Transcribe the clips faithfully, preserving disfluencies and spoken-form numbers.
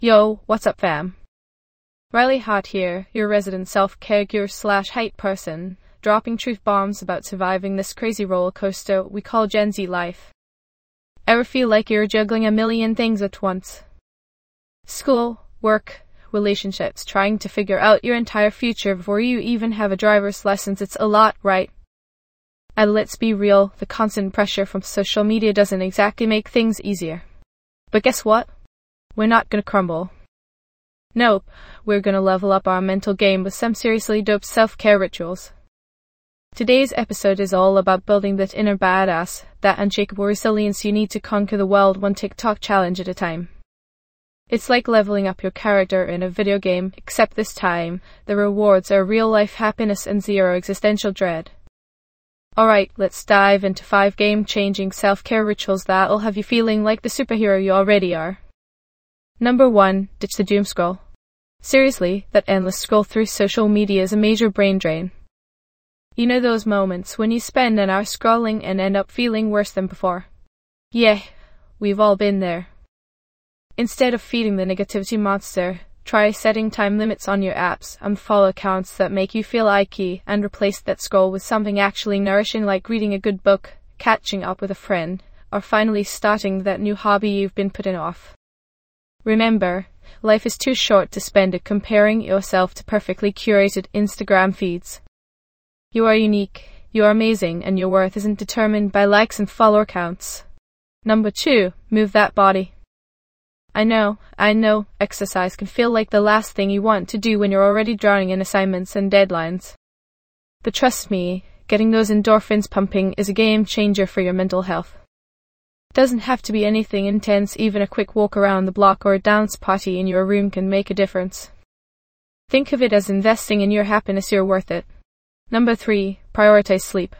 Yo, what's up fam? Riley Hot here, your resident self-care guru slash hype person, dropping truth bombs about surviving this crazy roller coaster we call Gen Z life. Ever feel like you're juggling a million things at once? School, work, relationships, trying to figure out your entire future before you even have a driver's license. It's a lot, right? And let's be real, the constant pressure from social media doesn't exactly make things easier. But guess what? We're not gonna crumble. Nope, we're gonna level up our mental game with some seriously dope self-care rituals. Today's episode is all about building that inner badass, that unshakable resilience you need to conquer the world one TikTok challenge at a time. It's like leveling up your character in a video game, except this time, the rewards are real-life happiness and zero existential dread. Alright, let's dive into five game-changing self-care rituals that'll have you feeling like the superhero you already are. Number one, ditch the doom scroll. Seriously, that endless scroll through social media is a major brain drain. You know those moments when you spend an hour scrolling and end up feeling worse than before? Yeah, we've all been there. Instead of feeding the negativity monster, try setting time limits on your apps, unfollow accounts that make you feel icky, and replace that scroll with something actually nourishing like reading a good book, catching up with a friend, or finally starting that new hobby you've been putting off. Remember, life is too short to spend it comparing yourself to perfectly curated Instagram feeds. You are unique, you are amazing, and your worth isn't determined by likes and follower counts. Number two, move that body. I know, I know, exercise can feel like the last thing you want to do when you're already drowning in assignments and deadlines. But trust me, getting those endorphins pumping is a game changer for your mental health. Doesn't have to be anything intense, even a quick walk around the block or a dance party in your room can make a difference. Think of it as investing in your happiness. You're worth it. Number three, prioritize sleep.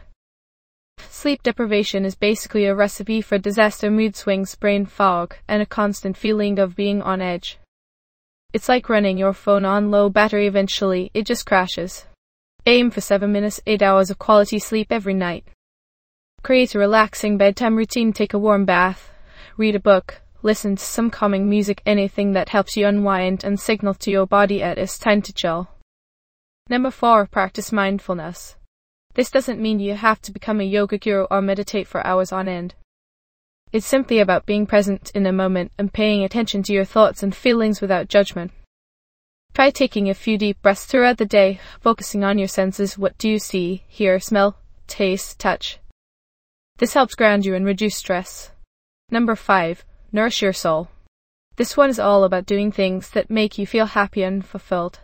Sleep deprivation is basically a recipe for disaster, mood swings, brain fog, and a constant feeling of being on edge. It's like running your phone on low battery. Eventually, it just crashes. Aim for seven minutes, eight hours of quality sleep every night. Create a relaxing bedtime routine, take a warm bath, read a book, listen to some calming music, anything that helps you unwind and signal to your body that it's time to chill. Number four, practice mindfulness. This doesn't mean you have to become a yoga guru or meditate for hours on end. It's simply about being present in the moment and paying attention to your thoughts and feelings without judgment. Try taking a few deep breaths throughout the day, focusing on your senses. What do you see, hear, smell, taste, touch? This helps ground you and reduce stress. Number five, nourish your soul. This one is all about doing things that make you feel happy and fulfilled.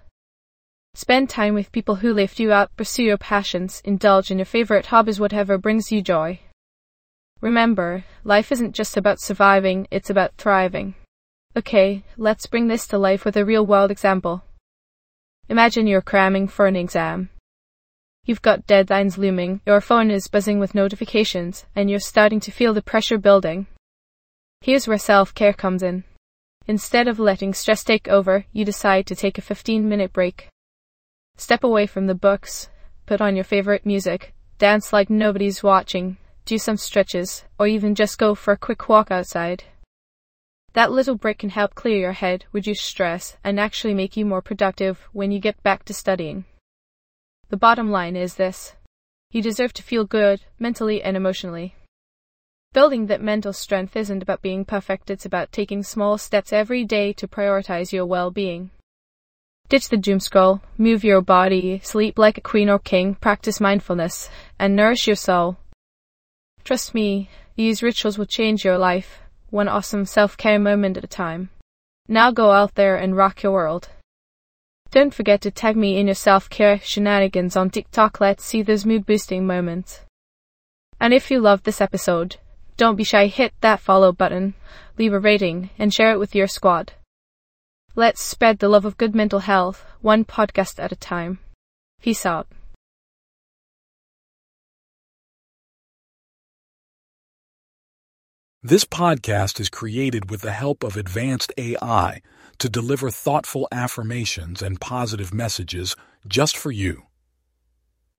Spend time with people who lift you up, pursue your passions, indulge in your favorite hobbies, whatever brings you joy. Remember, life isn't just about surviving, it's about thriving. Okay, let's bring this to life with a real-world example. Imagine you're cramming for an exam. You've got deadlines looming, your phone is buzzing with notifications, and you're starting to feel the pressure building. Here's where self-care comes in. Instead of letting stress take over, you decide to take a fifteen-minute break. Step away from the books, put on your favorite music, dance like nobody's watching, do some stretches, or even just go for a quick walk outside. That little break can help clear your head, reduce stress, and actually make you more productive when you get back to studying. The bottom line is this: you deserve to feel good, mentally and emotionally. Building that mental strength isn't about being perfect, it's about taking small steps every day to prioritize your well-being. Ditch the doom scroll, move your body, sleep like a queen or king, practice mindfulness, and nourish your soul. Trust me, these rituals will change your life, one awesome self-care moment at a time. Now go out there and rock your world. Don't forget to tag me in your self-care shenanigans on TikTok. Let's see those mood-boosting moments. And if you loved this episode, don't be shy, hit that follow button, leave a rating, and share it with your squad. Let's spread the love of good mental health, one podcast at a time. Peace out. This podcast is created with the help of advanced A I to deliver thoughtful affirmations and positive messages just for you.